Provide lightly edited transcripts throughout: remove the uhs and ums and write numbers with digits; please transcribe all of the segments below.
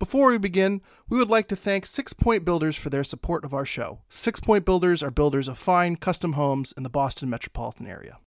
Before we begin, we would like to thank 6 Point Builders for their support of our show. 6 Point Builders are builders of fine, custom homes in the Boston metropolitan area.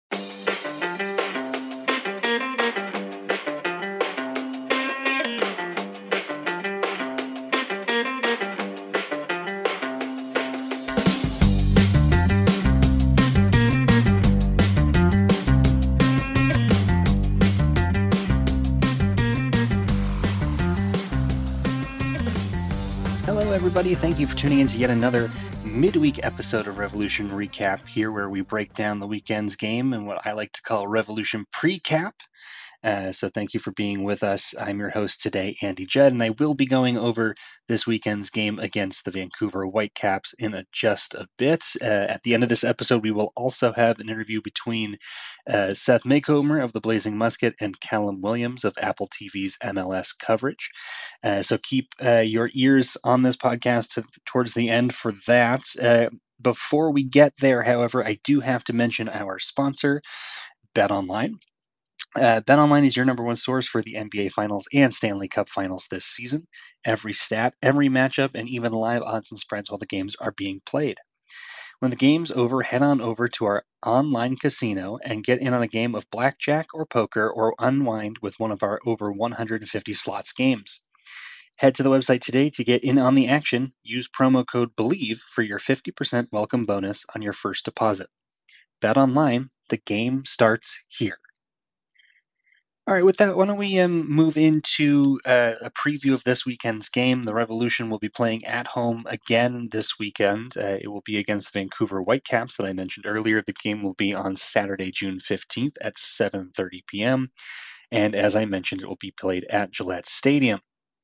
Everybody, thank you for tuning in to yet another midweek episode of Revolution Recap, here where we break down the weekend's game and what I like to call Revolution Pre-Cap. So thank you for being with us. I'm your host today, Andy Judd, and I will be going over this weekend's game against the Vancouver Whitecaps in just a bit. At the end of this episode, we will also have an interview between Seth Maycomer of the Blazing Musket and Callum Williams of Apple TV's MLS coverage. So keep your ears on this podcast towards the end for that. Before we get there, however, I do have to mention our sponsor, BetOnline. BetOnline is your number one source for the NBA Finals and Stanley Cup Finals this season. Every stat, every matchup, and even live odds and spreads while the games are being played. When the game's over, head on over to our online casino and get in on a game of blackjack or poker or unwind with one of our over 150 slots games. Head to the website today to get in on the action. Use promo code BELIEVE for your 50% welcome bonus on your first deposit. BetOnline, the game starts here. All right, with that, why don't we move into a preview of this weekend's game. The Revolution will be playing at home again this weekend. It will be against the Vancouver Whitecaps that I mentioned earlier. The game will be on Saturday, June 15th at 7:30 p.m. And as I mentioned, it will be played at Gillette Stadium.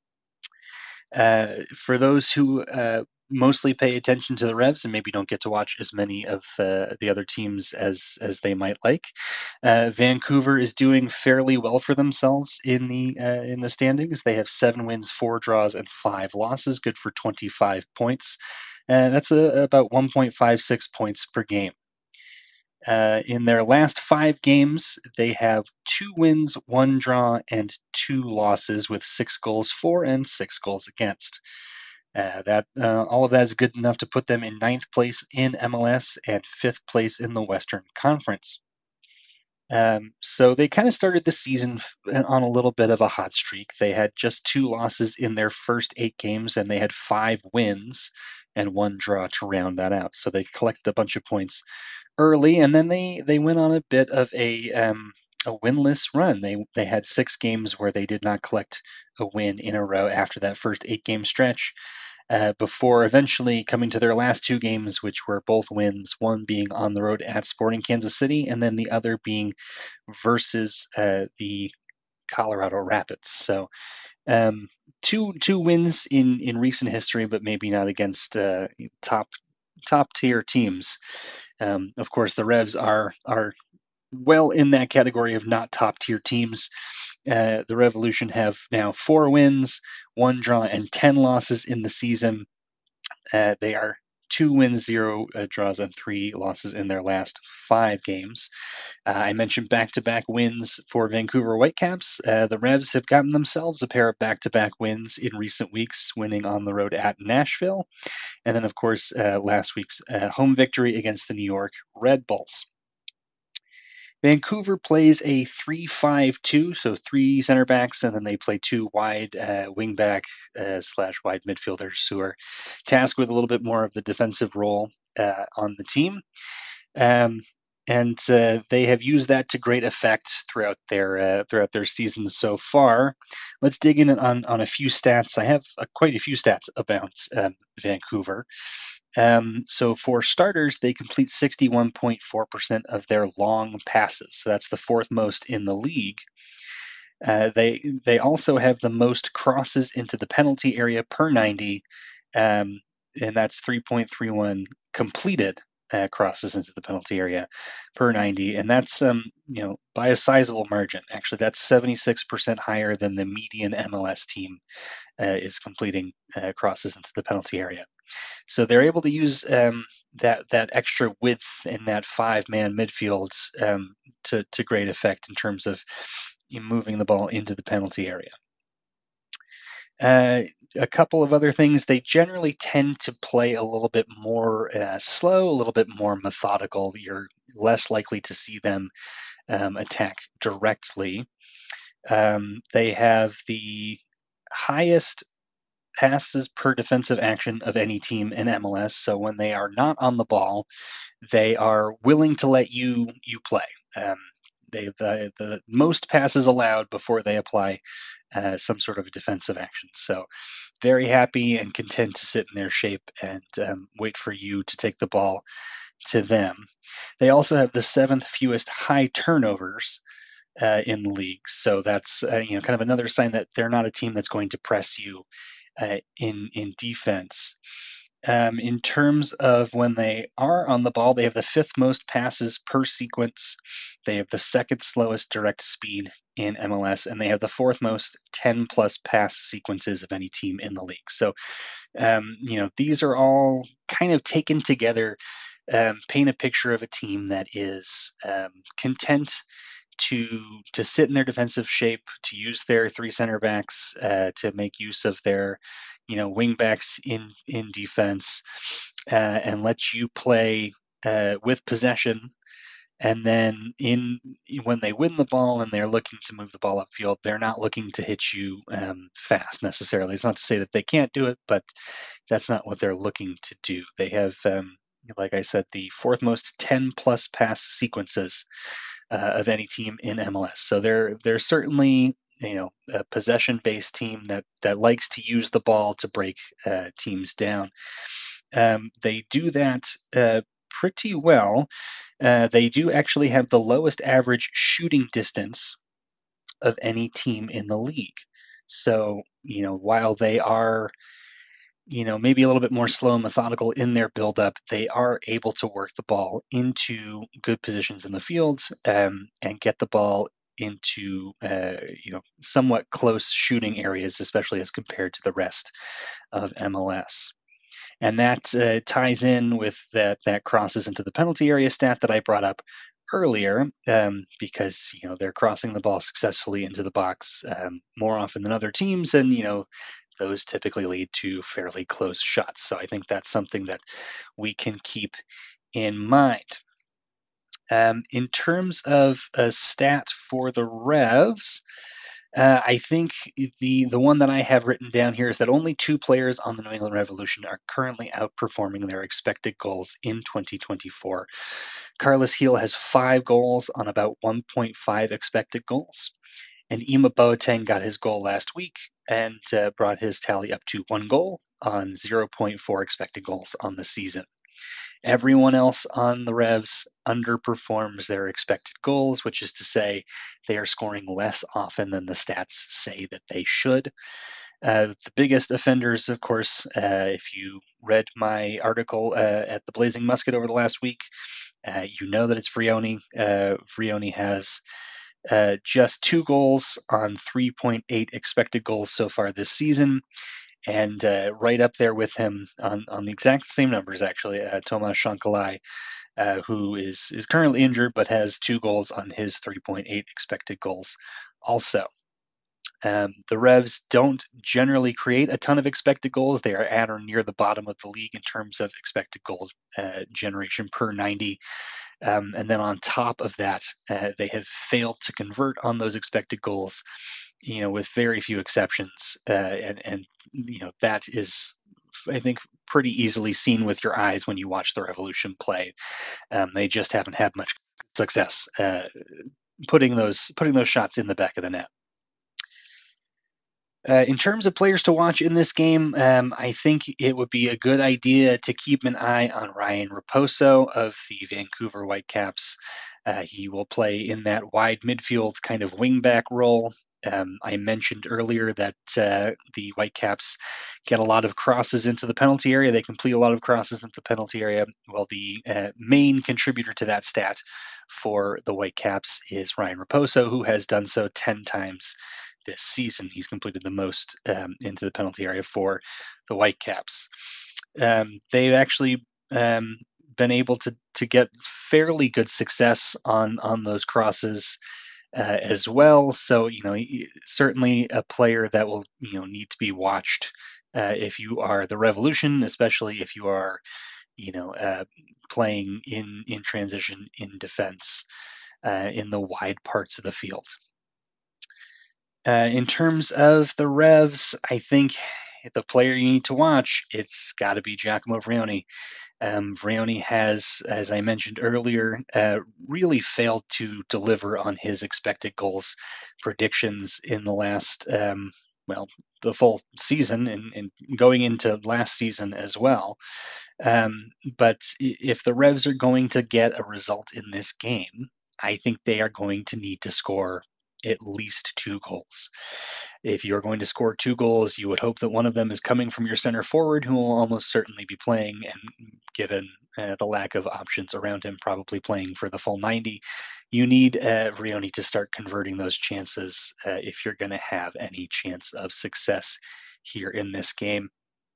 For those who mostly pay attention to the Revs and maybe don't get to watch as many of the other teams as they might like, Vancouver is doing fairly well for themselves in the standings. They have 7 wins, 4 draws, and 5 losses, good for 25 points. That's about 1.56 points per game. In their last 5 games, they have 2 wins, 1 draw, and 2 losses with 6 goals for and 6 goals against. All of that is good enough to put them in 9th place in MLS and 5th place in the Western Conference. So they kind of started the season on a little bit of a hot streak. They had just 2 losses in their first 8 games, and they had 5 wins and 1 draw to round that out. So they collected a bunch of points early, and then they went on a bit of a winless run. They had 6 games where they did not collect a win in a row after that first 8-game stretch, before eventually coming to their last 2 games, which were both wins, one being on the road at Sporting Kansas City, and then the other being versus the Colorado Rapids. So two wins in recent history, but maybe not against top tier teams. Of course, the Revs are well in that category of not top tier teams. The Revolution have now 4 wins, 1 draw, and 10 losses in the season. They are 2 wins, 0 draws, and 3 losses in their last 5 games. I mentioned back-to-back wins for Vancouver Whitecaps. The Revs have gotten themselves a pair of back-to-back wins in recent weeks, winning on the road at Nashville. And then, of course, last week's home victory against the New York Red Bulls. Vancouver plays a 3-5-2, so 3 center backs, and then they play 2 wide wing-back / wide midfielders who are tasked with a little bit more of the defensive role on the team. And they have used that to great effect throughout their season so far. Let's dig in on a few stats. I have quite a few stats about Vancouver. So for starters, they complete 61.4% of their long passes. So that's the 4th most in the league. They also have the most crosses into the penalty area per 90, and that's 3.31 completed crosses into the penalty area per 90, and that's by a sizable margin. Actually, that's 76% higher than the median MLS team is completing crosses into the penalty area. So they're able to use that extra width in that 5-man midfield to great effect in terms of moving the ball into the penalty area. A couple of other things, they generally tend to play a little bit more slow, a little bit more methodical. You're less likely to see them attack directly. They have the highest passes per defensive action of any team in MLS. So when they are not on the ball, they are willing to let you play. They've the most passes allowed before they apply some sort of defensive action. So very happy and content to sit in their shape and wait for you to take the ball to them. They also have the 7th fewest high turnovers in the league. So that's kind of another sign that they're not a team that's going to press you in defense. In terms of when they are on the ball, they have the 5th most passes per sequence. They have the 2nd slowest direct speed in MLS, and they have the 4th most 10-plus pass sequences of any team in the league. So, these are all kind of taken together, paint a picture of a team that is content to sit in their defensive shape, to use their 3 center backs, to make use of their wing backs in defense, and let you play with possession. And then when they win the ball and they're looking to move the ball upfield, they're not looking to hit you fast necessarily. It's not to say that they can't do it, but that's not what they're looking to do. They have, like I said, the 4th most 10-plus pass sequences of any team in MLS. So they're certainly a possession-based team that likes to use the ball to break teams down. They do that pretty well. They do actually have the lowest average shooting distance of any team in the league. So while they are maybe a little bit more slow and methodical in their buildup, they are able to work the ball into good positions in the fields and get the ball into somewhat close shooting areas, especially as compared to the rest of MLS. And that ties in with that crosses into the penalty area stat that I brought up earlier, because they're crossing the ball successfully into the box more often than other teams, and those typically lead to fairly close shots. So I think that's something that we can keep in mind. In terms of a stat for the Revs, I think the one that I have written down here is that only 2 players on the New England Revolution are currently outperforming their expected goals in 2024. Carlos Gil has 5 goals on about 1.5 expected goals. And Ima Boateng got his goal last week and brought his tally up to 1 goal on 0.4 expected goals on the season. Everyone else on the Revs underperforms their expected goals, which is to say they are scoring less often than the stats say that they should. The biggest offenders, of course, if you read my article at the Blazing Musket over the last week, you know that it's Vrioni. Vrioni has just 2 goals on 3.8 expected goals so far this season. And right up there with him on the exact same numbers, actually, Tomas Shankalai, who is currently injured but has 2 goals on his 3.8 expected goals also. The Revs don't generally create a ton of expected goals. They are at or near the bottom of the league in terms of expected goals generation per 90. And then on top of that, they have failed to convert on those expected goals, with very few exceptions. And that is, I think, pretty easily seen with your eyes when you watch the Revolution play. They just haven't had much success putting those shots in the back of the net. In terms of players to watch in this game, I think it would be a good idea to keep an eye on Ryan Raposo of the Vancouver Whitecaps. He will play in that wide midfield kind of wingback role. I mentioned earlier that the Whitecaps get a lot of crosses into the penalty area. They complete a lot of crosses into the penalty area. Well, the main contributor to that stat for the Whitecaps is Ryan Raposo, who has done so 10 times this season. He's completed the most into the penalty area for the Whitecaps. They've actually been able to get fairly good success on those crosses as well. So, certainly a player that will, need to be watched if you are the Revolution, especially if you are, playing in transition in defense in the wide parts of the field. In terms of the Revs, I think the player you need to watch, it's got to be Giacomo Vrioni. Vrioni has, as I mentioned earlier, really failed to deliver on his expected goals predictions in the last, the full season and going into last season as well. But if the Revs are going to get a result in this game, I think they are going to need to score at least 2 goals. If you're going to score 2 goals, you would hope that one of them is coming from your center forward, who will almost certainly be playing, and given the lack of options around him, probably playing for the full 90. You need Vrioni to start converting those chances if you're going to have any chance of success here in this game.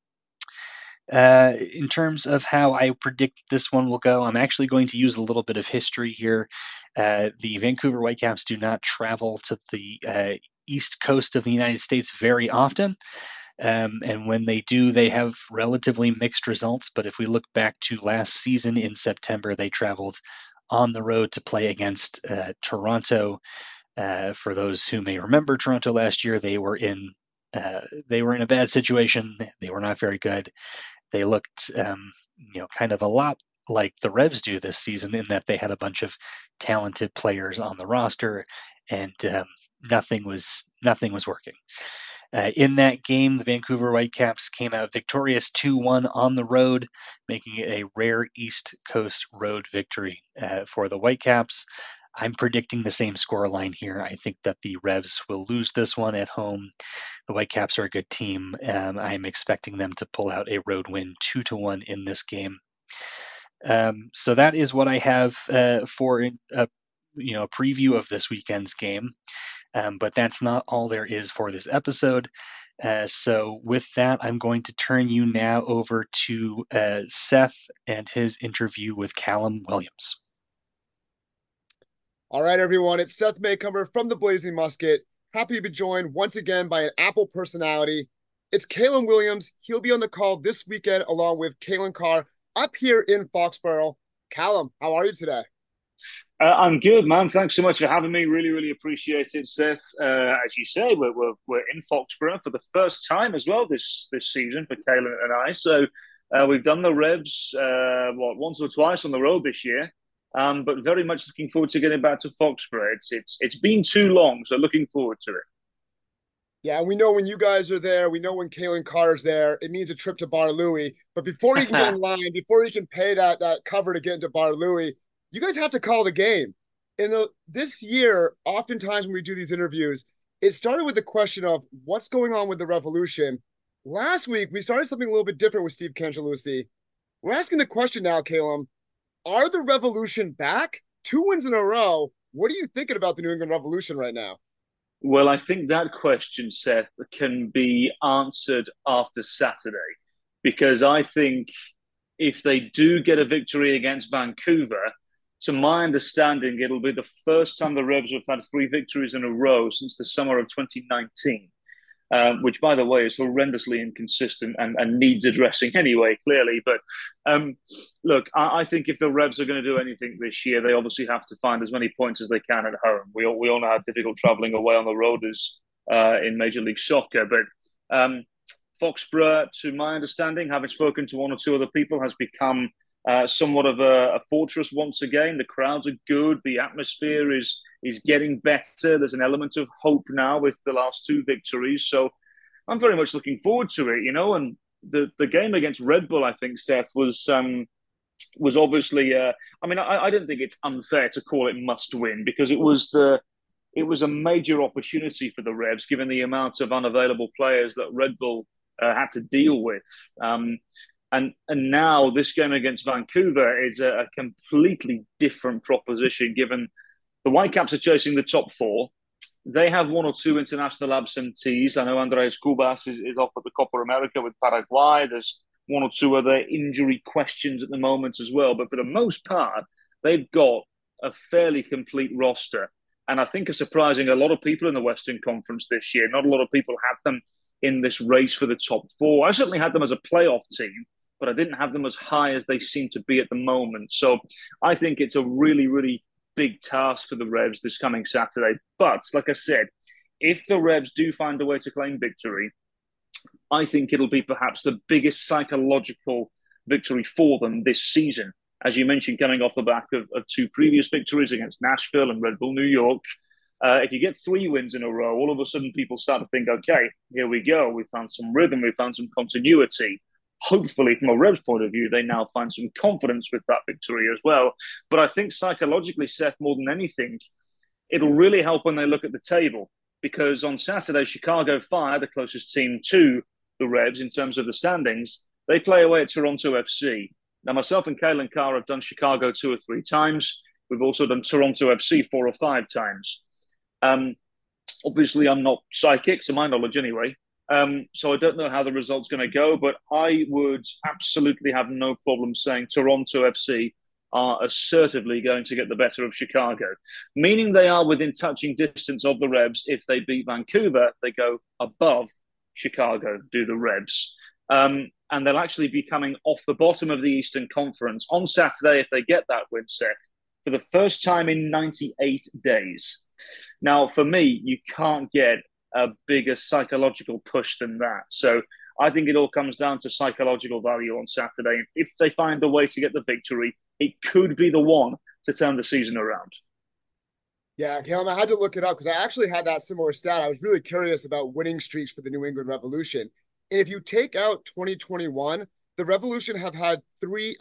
In terms of how I predict this one will go, I'm actually going to use a little bit of history here. The Vancouver Whitecaps do not travel to the east coast of the United States very often. And when they do, they have relatively mixed results. But if we look back to last season in September, they traveled on the road to play against Toronto. For those who may remember Toronto last year, they were in a bad situation. They were not very good. They looked, kind of a lot like the Revs do this season, in that they had a bunch of talented players on the roster, and nothing was working. In that game, the Vancouver Whitecaps came out victorious 2-1 on the road, making it a rare East Coast road victory for the Whitecaps. I'm predicting the same scoreline here. I think that the Revs will lose this one at home. The Whitecaps are a good team. I'm expecting them to pull out a road win 2-1 in this game. So that is what I have for a preview of this weekend's game. But that's not all there is for this episode. So with that, I'm going to turn you now over to Seth and his interview with Callum Williams. All right, everyone. It's Seth Maycomer from the Blazing Musket. Happy to be joined once again by an Apple personality. It's Callum Williams. He'll be on the call this weekend along with Calen Carr up here in Foxborough. Callum, how are you today? I'm good, man. Thanks so much for having me. Really, really appreciate it, Seth. As you say, we're in Foxborough for the first time as well this season for Calen and I. So we've done the Revs once or twice on the road this year. But very much looking forward to getting back to Foxborough. It's been too long, so looking forward to it. Yeah, we know when you guys are there. We know when Calen Carr's there. It means a trip to Bar Louie. But before you can get in line, before you can pay that cover to get into Bar Louie, you guys have to call the game. And this year, oftentimes when we do these interviews, it started with the question of what's going on with the Revolution. Last week, we started something a little bit different with Steve Cangelucci. We're asking the question now, Callum. Are the Revolution back? 2 wins in a row. What are you thinking about the New England Revolution right now? Well, I think that question, Seth, can be answered after Saturday, because I think if they do get a victory against Vancouver, to my understanding, it'll be the first time the Revs have had 3 victories in a row since the summer of 2019. Which, by the way, is horrendously inconsistent and needs addressing anyway, clearly. But look, I think if the Revs are going to do anything this year, they obviously have to find as many points as they can at home. We all know how difficult travelling away on the road is in Major League Soccer. But Foxborough, to my understanding, having spoken to 1 or 2 other people, has become somewhat of a fortress once again. The crowds are good. The atmosphere is getting better. There's an element of hope now with the last 2 victories. So I'm very much looking forward to it, And the game against Red Bull, I think, Seth, was obviously. I don't think it's unfair to call it must win, because it was a major opportunity for the Revs, given the amount of unavailable players that Red Bull had to deal with. And now this game against Vancouver is a completely different proposition, given the Whitecaps are chasing the top 4. They have 1 or 2 international absentees. I know Andreas Cubas is off at the Copa America with Paraguay. There's 1 or 2 other injury questions at the moment as well. But for the most part, they've got a fairly complete roster. and I think are surprising a lot of people in the Western Conference this year. Not a lot of people had them in this race for the top four. I certainly had them as a playoff team, but I didn't have them as high as they seem to be at the moment. So I think it's a really, really big task for the Revs this coming Saturday. But like I said, if the Revs do find a way to claim victory, I think it'll be perhaps the biggest psychological victory for them this season. As you mentioned, coming off the back of two previous victories against Nashville and Red Bull New York, if you get 3 wins in a row, all of a sudden people start to think, okay, here we go. We found some rhythm. We found some continuity. Hopefully, from a Revs point of view, they now find some confidence with that victory as well. But I think psychologically, Seth, more than anything, it'll really help when they look at the table. Because on Saturday, Chicago Fire, the closest team to the Revs in terms of the standings, they play away at Toronto FC. Now, myself and Kalen Carr have done Chicago 2 or 3 times. We've also done Toronto FC 4 or 5 times. Obviously, I'm not psychic, to my knowledge anyway. So I don't know how the result's going to go, but I would absolutely have no problem saying Toronto FC are assertively going to get the better of Chicago, meaning they are within touching distance of the Revs. If they beat Vancouver, they go above Chicago, do the Revs. And they'll actually be coming off the bottom of the Eastern Conference on Saturday if they get that win, Seth, for the first time in 98 days. Now, for me, you can't get a bigger psychological push than that. So I think it all comes down to psychological value on Saturday. If they find a way to get the victory, it could be the one to turn the season around. Yeah, Calum, I had to look it up because I actually had that similar stat. I was really curious about winning streaks for the New England Revolution. And if you take out 2021, the Revolution have had three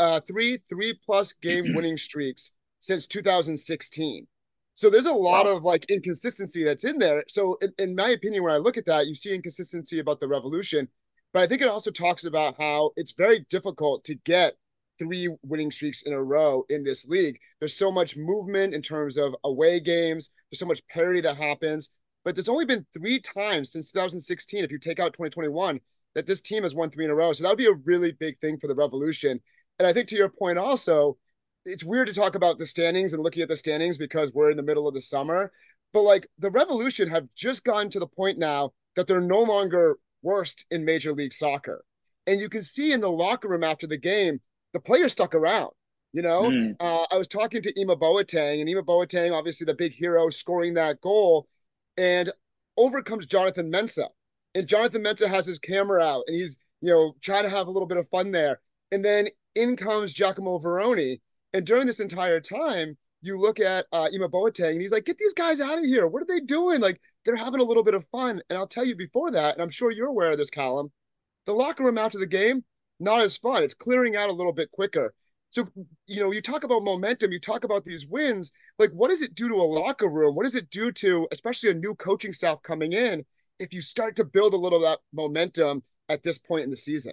plus game winning streaks since 2016. So there's a lot of like inconsistency that's in there. So in my opinion, when I look at that, you see inconsistency about the Revolution, but I think it also talks about how it's very difficult to get 3 winning streaks in a row in this league. There's so much movement in terms of away games. There's so much parity that happens, but there's only been 3 times since 2016, if you take out 2021, that this team has won 3 in a row. So that would be a really big thing for the Revolution. And I think to your point also, it's weird to talk about the standings and looking at the standings because we're in the middle of the summer, but like the Revolution have just gotten to the point now that they're no longer worst in Major League Soccer. And you can see in the locker room after the game, the players stuck around, you know? I was talking to Ima Boateng, and Ima Boateng, obviously the big hero, scoring that goal, and over comes Jonathan Mensah. And Jonathan Mensah has his camera out, and he's, you know, trying to have a little bit of fun there. And then in comes Giacomo Veroni. And during this entire time, you look at Ima Boateng, and he's like, get these guys out of here. What are they doing? Like, they're having a little bit of fun. And I'll tell you before that, and I'm sure you're aware of this, Callum, the locker room after the game, not as fun. It's clearing out a little bit quicker. So, you know, you talk about momentum, you talk about these wins. Like, what does it do to a locker room? What does it do to, especially a new coaching staff coming in, if you start to build a little of that momentum at this point in the season?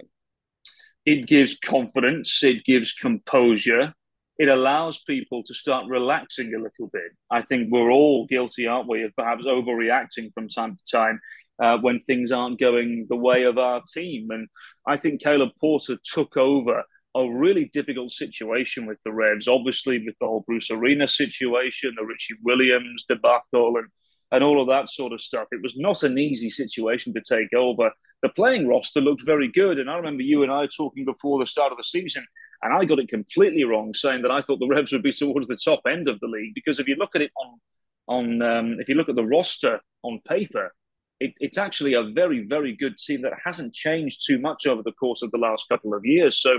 It gives confidence. It gives composure. It allows people to start relaxing a little bit. I think we're all guilty, aren't we, of perhaps overreacting from time to time when things aren't going the way of our team. And I think Caleb Porter took over a really difficult situation with the Revs, obviously with the whole Bruce Arena situation, the Richie Williams debacle, and all of that sort of stuff. It was not an easy situation to take over. The playing roster looked very good. And I remember you and I talking before the start of the season, and I got it completely wrong, saying that I thought the Revs would be towards the top end of the league. Because if you look at it if you look at the roster on paper, it's actually a very, very good team that hasn't changed too much over the course of the last couple of years. So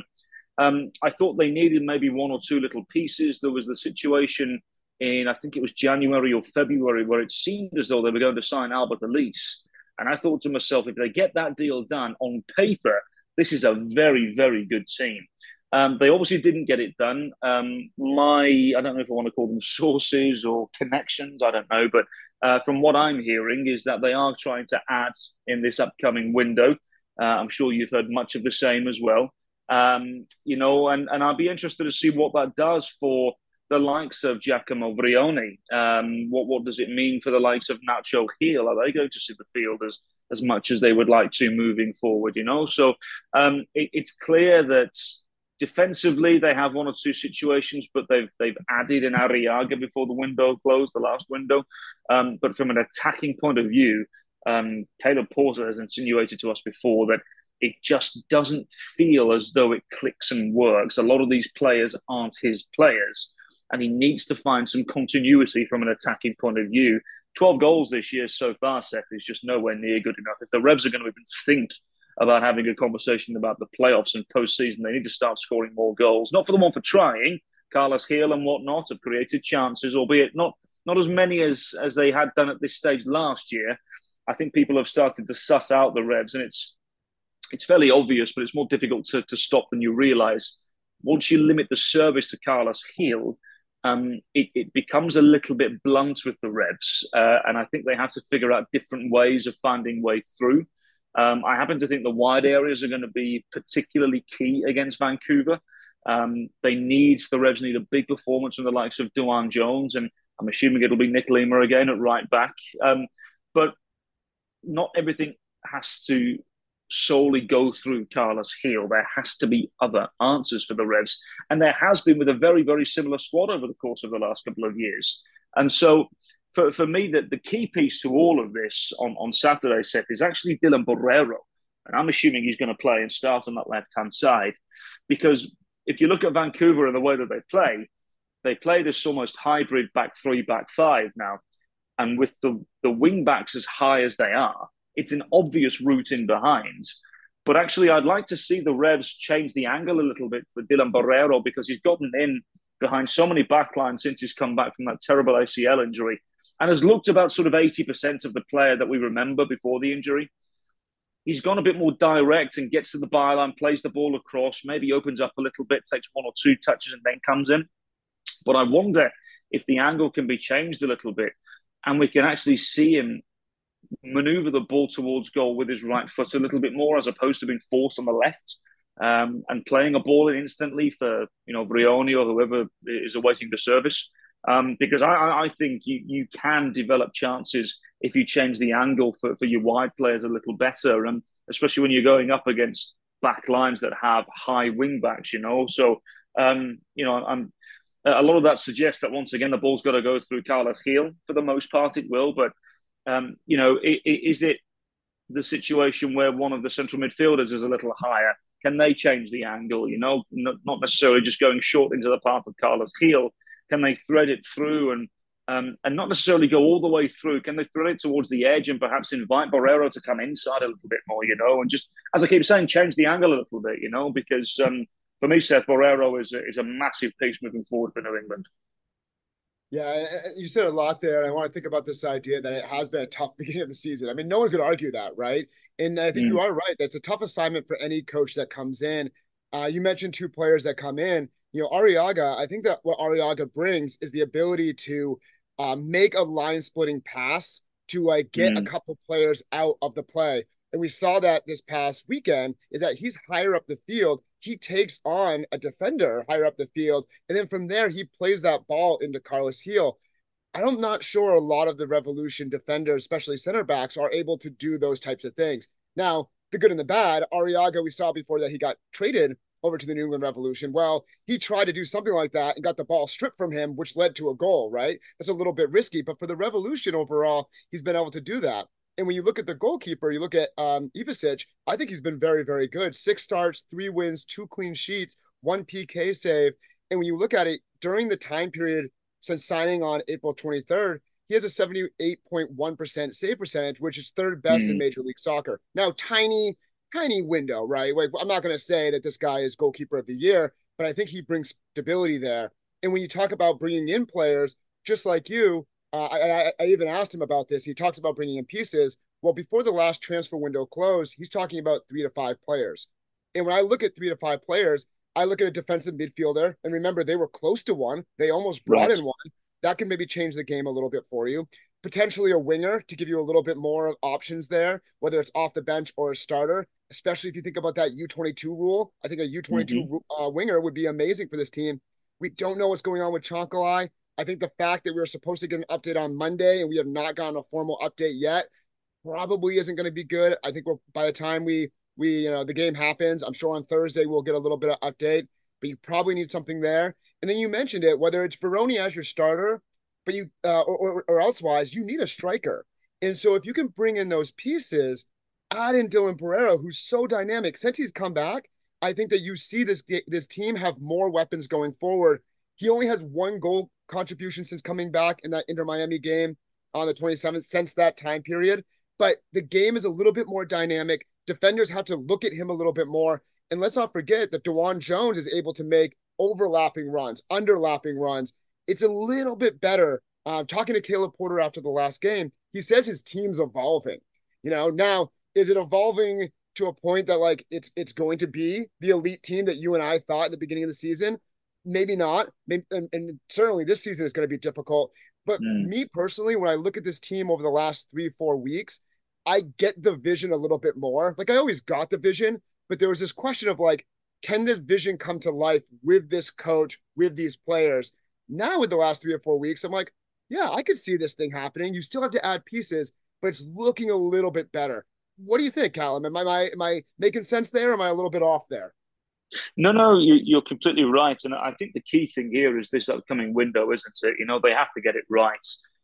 I thought they needed maybe 1 or 2 little pieces. There was the situation in, I think it was January or February, where it seemed as though they were going to sign Albert Elise. And I thought to myself, if they get that deal done on paper, this is a very, very good team. They obviously didn't get it done. I don't know if I want to call them sources or connections, I don't know. But from what I'm hearing is that they are trying to add in this upcoming window. I'm sure you've heard much of the same as well. You know, and I'll be interested to see what that does for the likes of Giacomo Vrioni. What does it mean for the likes of Nacho Gil? Are they going to see the field as much as they would like to moving forward, you know? So it's clear that Defensively, they have one or two situations, but they've added an Arriaga before the window closed, the last window. But from an attacking point of view, Caleb Porter has insinuated to us before that it just doesn't feel as though it clicks and works. A lot of these players aren't his players, and he needs to find some continuity from an attacking point of view. 12 goals this year so far, Seth, is just nowhere near good enough. If the Revs are going to even think about having a conversation about the playoffs and postseason, they need to start scoring more goals. Not for the one for trying. Carlos Gil and whatnot have created chances, albeit not as many as they had done at this stage last year. I think people have started to suss out the Revs, and it's fairly obvious, but it's more difficult to stop than you realise. Once you limit the service to Carlos Gil, it becomes a little bit blunt with the Revs, and I think they have to figure out different ways of finding way through. I happen to think the wide areas are going to be particularly key against Vancouver. The Revs need a big performance from the likes of Duan Jones, and I'm assuming it'll be Nick Lima again at right back. But not everything has to solely go through Carlos Gil. There has to be other answers for the Revs, and there has been with a very, very similar squad over the course of the last couple of years. And so for me, the key piece to all of this on Saturday, Seth, is actually Dylan Borrero. And I'm assuming he's going to play and start on that left-hand side, because if you look at Vancouver and the way that they play this almost hybrid back three, back five now. And with the wing backs as high as they are, it's an obvious route in behind. But actually, I'd like to see the Revs change the angle a little bit for Dylan Borrero, because he's gotten in behind so many backlines since he's come back from that terrible ACL injury, and has looked about sort of 80% of the player that we remember before the injury. He's gone a bit more direct and gets to the byline, plays the ball across, maybe opens up a little bit, takes one or two touches and then comes in. But I wonder if the angle can be changed a little bit and we can actually see him maneuver the ball towards goal with his right foot a little bit more, as opposed to being forced on the left, and playing a ball in instantly for Vrioni or whoever is awaiting the service. Because I think you can develop chances if you change the angle for your wide players a little better, and especially when you're going up against back lines that have high wing backs. So a lot of that suggests that once again the ball's got to go through Carlos Gil. For the most part, it will, but is it the situation where one of the central midfielders is a little higher? Can they change the angle? Not necessarily just going short into the path of Carlos Gil. Can they thread it through and not necessarily go all the way through? Can they thread it towards the edge and perhaps invite Borrero to come inside a little bit more, and just, as I keep saying, change the angle a little bit, because for me, Seth, Borrero is a massive piece moving forward for New England. Yeah, you said a lot there. And I want to think about this idea that it has been a tough beginning of the season. I mean, no one's going to argue that, right? And I think you are right. That's a tough assignment for any coach that comes in. You mentioned two players that come in. Arriaga, I think that what Arriaga brings is the ability to make a line-splitting pass to get a couple players out of the play. And we saw that this past weekend, is that he's higher up the field. He takes on a defender higher up the field. And then from there, he plays that ball into Carlos Gil. I'm not sure a lot of the Revolution defenders, especially center backs, are able to do those types of things. Now, the good and the bad, Arriaga, we saw before that he got traded over to the New England Revolution. Well, he tried to do something like that and got the ball stripped from him, which led to a goal, right? That's a little bit risky, but for the Revolution overall, he's been able to do that. And when you look at the goalkeeper, you look at Ivicic, I think he's been very, very good. 6 starts, 3 wins, 2 clean sheets, 1 PK save. And when you look at it, during the time period since signing on April 23rd, he has a 78.1% save percentage, which is third best in Major League Soccer. Now, tiny window, right? Like, I'm not going to say that this guy is goalkeeper of the year, but I think he brings stability there. And when you talk about bringing in players, just like you, I even asked him about this. He talks about bringing in pieces. Well, before the last transfer window closed, he's talking about 3 to 5 players. And when I look at 3 to 5 players, I look at a defensive midfielder. And remember, they were close to one. They almost brought in one. That can maybe change the game a little bit for you. Potentially a winger to give you a little bit more options there, whether it's off the bench or a starter, especially if you think about that U22 rule. I think a U22 winger would be amazing for this team. We don't know what's going on with Chancalay. I think the fact that we were supposed to get an update on Monday and we have not gotten a formal update yet probably isn't going to be good. I think by the time we the game happens, I'm sure on Thursday we'll get a little bit of update. but you probably need something there. And then you mentioned it, whether it's Veroni as your starter, but you or elsewise, you need a striker. And so if you can bring in those pieces, add in Dylan Pereira, who's so dynamic since he's come back. I think that you see this team have more weapons going forward. He only has one goal contribution since coming back in that Inter Miami game on the 27th since that time period. But the game is a little bit more dynamic. Defenders have to look at him a little bit more. And let's not forget that DeJuan Jones is able to make overlapping runs, underlapping runs. It's a little bit better. Talking to Caleb Porter after the last game, he says his team's evolving. Now is it evolving to a point that like it's going to be the elite team that you and I thought at the beginning of the season? Maybe not. And certainly this season is going to be difficult. But me personally, when I look at this team over the last 3-4 weeks, I get the vision a little bit more. Like I always got the vision, but there was this question of like, can this vision come to life with this coach, with these players? Now with the last 3 or 4 weeks, I'm like, yeah, I could see this thing happening. You still have to add pieces, but it's looking a little bit better. What do you think, Callum? Am I making sense there? Or am I a little bit off there? No, you're completely right. And I think the key thing here is this upcoming window, isn't it? They have to get it right.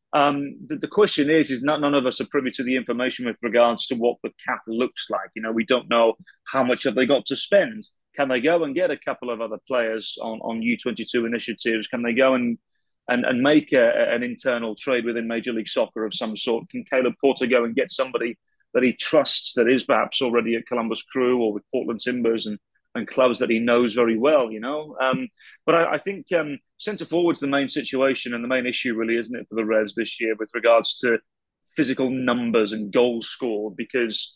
The question is none of us are privy to the information with regards to what the cap looks like. We don't know how much have they got to spend. Can they go and get a couple of other players on U22 initiatives? Can they go and make an internal trade within Major League Soccer of some sort? Can Caleb Porter go and get somebody that he trusts that is perhaps already at Columbus Crew or with Portland Timbers and clubs that he knows very well, But I think centre forward's the main situation and the main issue, really, isn't it, for the Revs this year with regards to physical numbers and goals scored? Because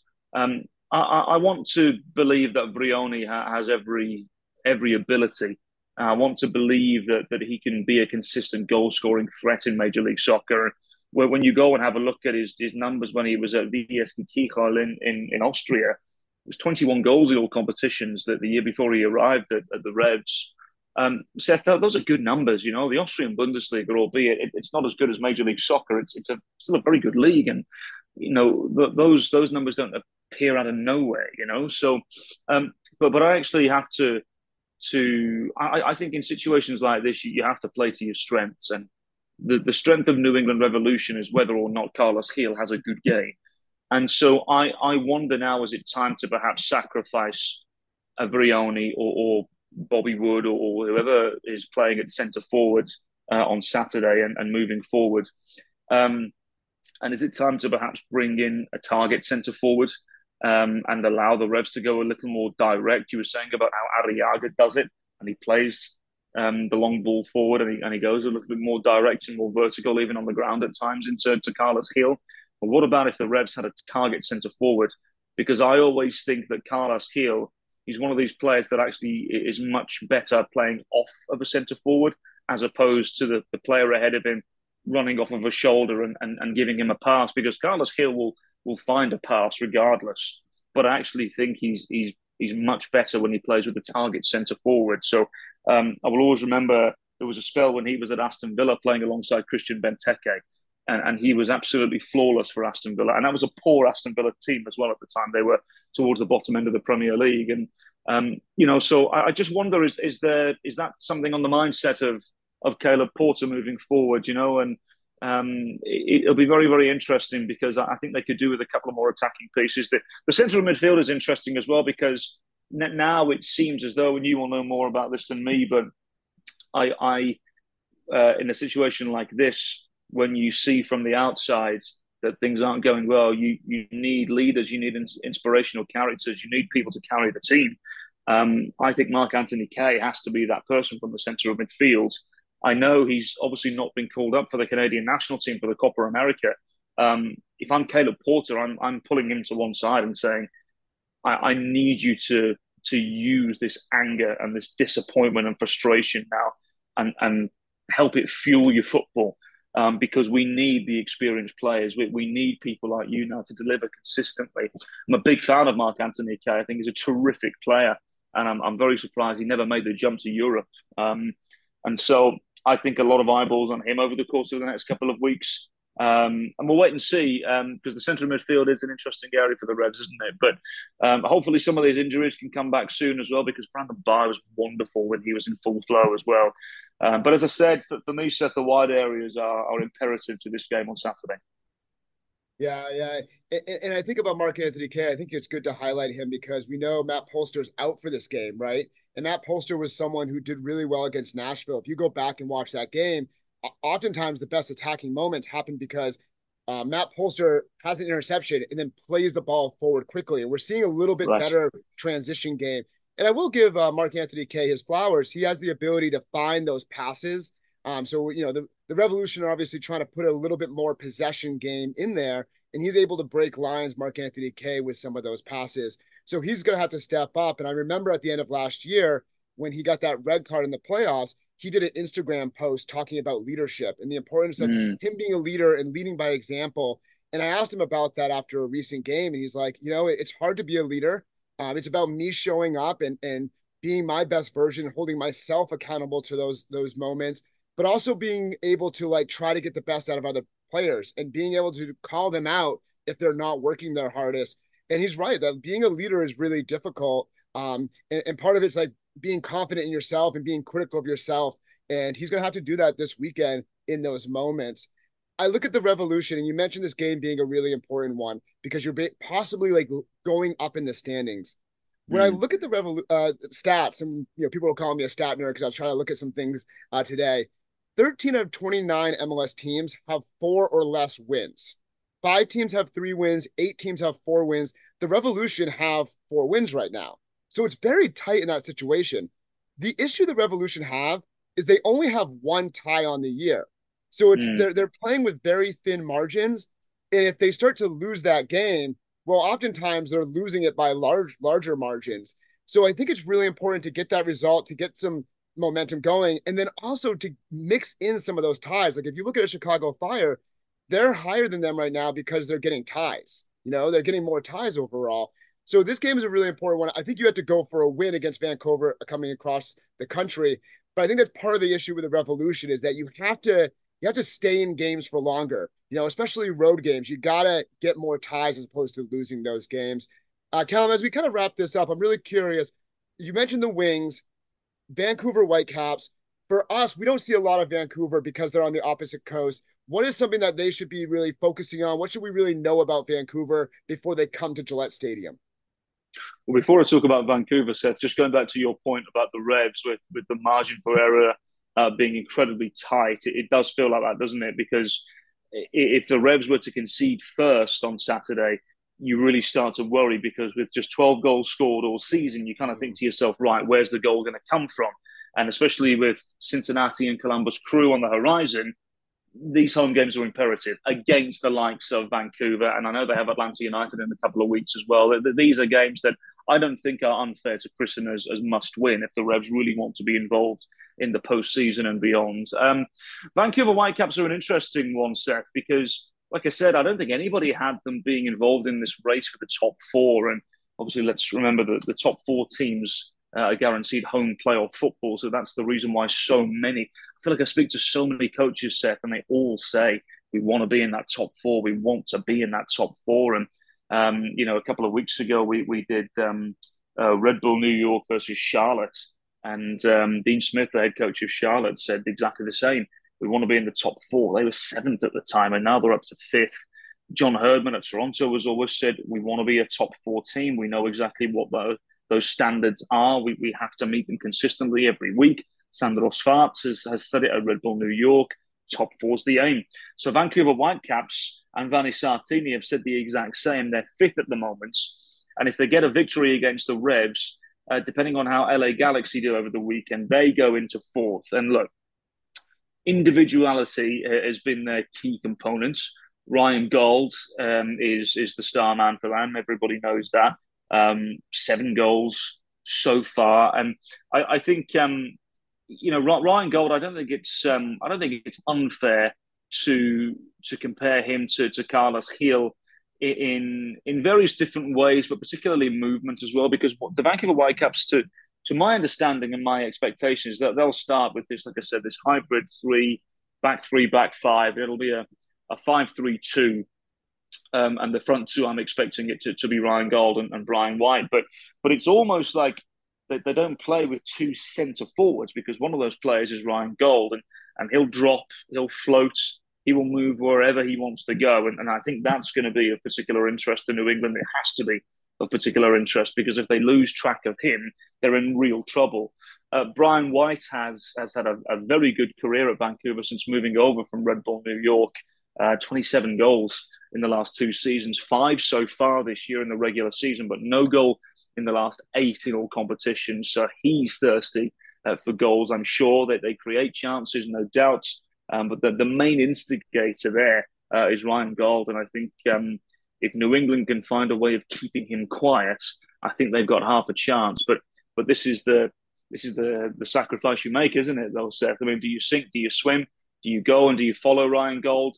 I want to believe that Vrioni has every ability. I want to believe that he can be a consistent goal scoring threat in Major League Soccer. Where when you go and have a look at his numbers when he was at VSG Ticol in Austria, it was 21 goals in all competitions that the year before he arrived at the Revs. Seth, those are good numbers. The Austrian Bundesliga, albeit it's not as good as Major League Soccer, it's still a very good league, and those numbers don't appear out of nowhere. So, but I actually have to. I think in situations like this, you have to play to your strengths, and the strength of New England Revolution is whether or not Carlos Gil has a good game. And so I wonder now, is it time to perhaps sacrifice a Vrioni or Bobby Wood or whoever is playing at centre forward on Saturday and moving forward? And is it time to perhaps bring in a target centre forward and allow the Revs to go a little more direct? You were saying about how Arriaga does it, and he plays the long ball forward and he goes a little bit more direct and more vertical, even on the ground at times, into Carlos Gil. But what about if the Revs had a target centre forward? Because I always think that Carlos Gil, he's one of these players that actually is much better playing off of a centre forward as opposed to the player ahead of him running off of a shoulder and giving him a pass, because Carlos Gil will find a pass regardless. But I actually think he's much better when he plays with the target centre forward. So I will always remember there was a spell when he was at Aston Villa playing alongside Christian Benteke. And he was absolutely flawless for Aston Villa. And that was a poor Aston Villa team as well at the time. They were towards the bottom end of the Premier League. And, so I just wonder, is that something on the mindset of Caleb Porter moving forward, And it'll be very, very interesting, because I think they could do with a couple of more attacking pieces. The central midfield is interesting as well, because now it seems as though, and you will know more about this than me, but I in a situation like this, when you see from the outside that things aren't going well, you need leaders, you need inspirational characters, you need people to carry the team. I think Marc-Anthony Kaye has to be that person from the centre of midfield. I know he's obviously not been called up for the Canadian national team for the Copa America. If I'm Caleb Porter, I'm pulling him to one side and saying, I need you to use this anger and this disappointment and frustration now and help it fuel your football. Because we need the experienced players. We need people like you now to deliver consistently. I'm a big fan of Marc-Anthony Kaye. I think he's a terrific player, and I'm very surprised he never made the jump to Europe. And so I think a lot of eyeballs on him over the course of the next couple of weeks. And we'll wait and see because the centre of midfield is an interesting area for the Reds, isn't it? But hopefully some of these injuries can come back soon as well because Brandon Bar was wonderful when he was in full flow as well. But as I said, for me, Seth, the wide areas are imperative to this game on Saturday. Yeah. And I think about Mark-Anthony Kaye. I think it's good to highlight him because we know Matt Polster's out for this game, right? And Matt Polster was someone who did really well against Nashville. If you go back and watch that game, oftentimes the best attacking moments happen because Matt Polster has an interception and then plays the ball forward quickly. And we're seeing a little bit better transition game. And I will give Mark-Anthony Kaye his flowers. He has the ability to find those passes. So, the Revolution are obviously trying to put a little bit more possession game in there, and he's able to break lines, Mark-Anthony Kaye, with some of those passes. So he's going to have to step up. And I remember at the end of last year, when he got that red card in the playoffs, he did an Instagram post talking about leadership and the importance of him being a leader and leading by example. And I asked him about that after a recent game, and he's like, it's hard to be a leader. It's about me showing up and being my best version, holding myself accountable to those moments, but also being able to try to get the best out of other players and being able to call them out if they're not working their hardest. And he's right that being a leader is really difficult. And part of it's being confident in yourself and being critical of yourself. And he's going to have to do that this weekend in those moments. I look at the Revolution, and you mentioned this game being a really important one because you're possibly going up in the standings. When I look at the stats, and people will call me a stat nerd because I was trying to look at some things today. 13 out of 29 MLS teams have 4 or less wins. 5 teams have 3 wins. 8 teams have 4 wins. The Revolution have 4 wins right now. So it's very tight in that situation. The issue the Revolution have is they only have 1 tie on the year. So they're playing with very thin margins. And if they start to lose that game, well, oftentimes they're losing it by larger margins. So I think it's really important to get that result, to get some momentum going, and then also to mix in some of those ties. If you look at a Chicago Fire, they're higher than them right now because they're getting ties. They're getting more ties overall. So this game is a really important one. I think you have to go for a win against Vancouver coming across the country. But I think that's part of the issue with the Revolution is that you have to stay in games for longer, especially road games. You got to get more ties as opposed to losing those games. Callum, as we kind of wrap this up, I'm really curious. You mentioned the Wings, Vancouver Whitecaps. For us, we don't see a lot of Vancouver because they're on the opposite coast. What is something that they should be really focusing on? What should we really know about Vancouver before they come to Gillette Stadium? Well, before I talk about Vancouver, Seth, just going back to your point about the Revs with the margin for error being incredibly tight, it does feel like that, doesn't it? Because if the Revs were to concede first on Saturday, you really start to worry because with just 12 goals scored all season, you kind of think to yourself, right, where's the goal going to come from? And especially with Cincinnati and Columbus Crew on the horizon, these home games are imperative against the likes of Vancouver. And I know they have Atlanta United in a couple of weeks as well. These are games that I don't think are unfair to christen as must win if the Revs really want to be involved in the postseason and beyond. Vancouver Whitecaps are an interesting one, Seth, because like I said, I don't think anybody had them being involved in this race for the top 4. And obviously, let's remember that the top 4 teams are guaranteed home playoff football. So that's the reason why so many, I feel like I speak to so many coaches, Seth, and they all say, we want to be in that top 4. We want to be in that top 4. And, a couple of weeks ago, we did Red Bull New York versus Charlotte. And Dean Smith, the head coach of Charlotte, said exactly the same. We want to be in the top 4. They were 7th at the time, and now they're up to 5th. John Herdman at Toronto has always said, we want to be a top 4 team. We know exactly what those standards are. We have to meet them consistently every week. Sandro Schwartz has said it at Red Bull New York. Top 4's the aim. So Vancouver Whitecaps and Vanni Sartini have said the exact same. They're 5th at the moment. And if they get a victory against the Revs, depending on how LA Galaxy do over the weekend, they go into 4th. And look, individuality has been their key component. Ryan Gauld is the star man for them. Everybody knows that. 7 goals so far, and I think Ryan Gauld. I don't think it's unfair to compare him to Carlos Gil in various different ways, but particularly movement as well. Because the Vancouver Whitecaps, to my understanding and my expectations, that they'll start with this, like I said, this hybrid 3, back 5. It'll be a a 5-3-2. And the front two, I'm expecting it to be Ryan Gauld and Brian White. But it's almost like they don't play with two centre forwards, because one of those players is Ryan Gauld, and he'll drop, he'll float, he will move wherever he wants to go. And I think that's going to be of particular interest to New England. It has to be of particular interest, because if they lose track of him, they're in real trouble. Brian White has had a very good career at Vancouver since moving over from Red Bull New York. 27 goals in the last 2 seasons, 5 so far this year in the regular season, but no goal in the last 8 in all competitions. So he's thirsty for goals. I'm sure that they create chances, no doubt. But the main instigator there is Ryan Gauld. And I think if New England can find a way of keeping him quiet, I think they've got half a chance. But this is the sacrifice you make, isn't it, though, Seth? I mean, do you sink? Do you swim? Do you go and do you follow Ryan Gauld?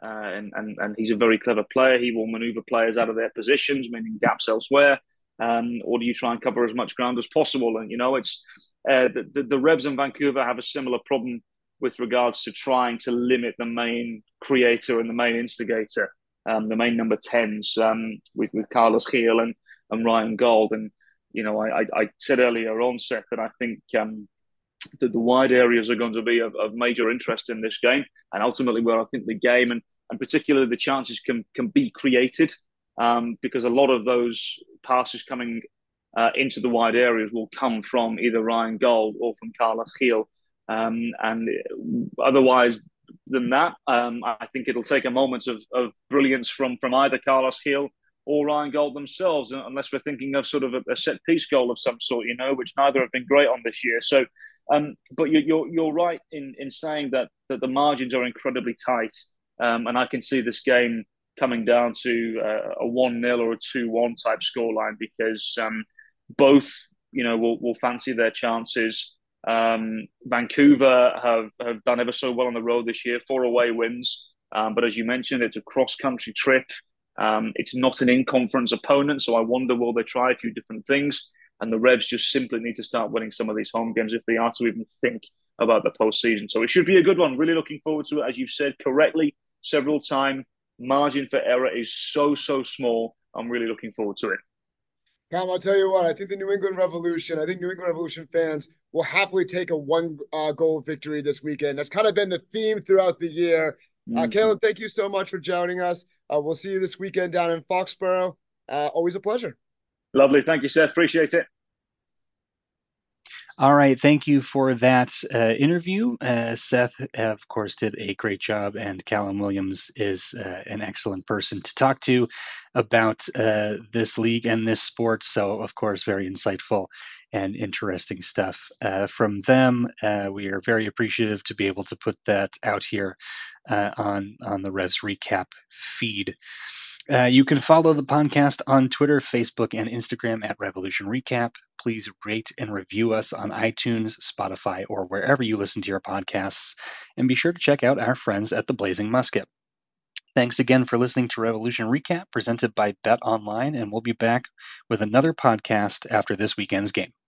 And he's a very clever player. He will maneuver players out of their positions, meaning gaps elsewhere. Or do you try and cover as much ground as possible? And, it's the Revs in Vancouver have a similar problem with regards to trying to limit the main creator and the main instigator, the main number 10s, with Carlos Gil and Ryan Gauld. And, I said earlier on, Seth, that I think that the wide areas are going to be of major interest in this game, and ultimately where I think the game and particularly the chances can be created, because a lot of those passes coming into the wide areas will come from either Ryan Gauld or from Carlos Gil. And otherwise than that, I think it'll take a moment of brilliance from either Carlos Gil or Ryan Gauld themselves, unless we're thinking of sort of a set-piece goal of some sort, which neither have been great on this year. So, but you're right in saying that the margins are incredibly tight, and I can see this game coming down to a 1-0 or a 2-1 type scoreline, because both, will fancy their chances. Vancouver have done ever so well on the road this year, 4 away wins, but as you mentioned, it's a cross-country trip. It's not an in-conference opponent, so I wonder, will they try a few different things? And the Revs just simply need to start winning some of these home games if they are to even think about the postseason. So it should be a good one. Really looking forward to it. As you've said correctly several times, margin for error is so small. I'm really looking forward to it. Tom, I'll tell you what, I think New England Revolution fans will happily take a 1-goal victory this weekend. That's kind of been the theme throughout the year. Caleb, thank you so much for joining us. We'll see you this weekend down in Foxborough. Always a pleasure. Lovely. Thank you, Seth. Appreciate it. All right. Thank you for that interview. Seth, of course, did a great job, and Callum Williams is an excellent person to talk to about this league and this sport. So, of course, very insightful and interesting stuff from them. We are very appreciative to be able to put that out here on the Revs Recap feed. You can follow the podcast on Twitter, Facebook, and Instagram at Revolution Recap. Please rate and review us on iTunes, Spotify, or wherever you listen to your podcasts. And be sure to check out our friends at the Blazing Musket. Thanks again for listening to Revolution Recap, presented by Bet Online, and we'll be back with another podcast after this weekend's game.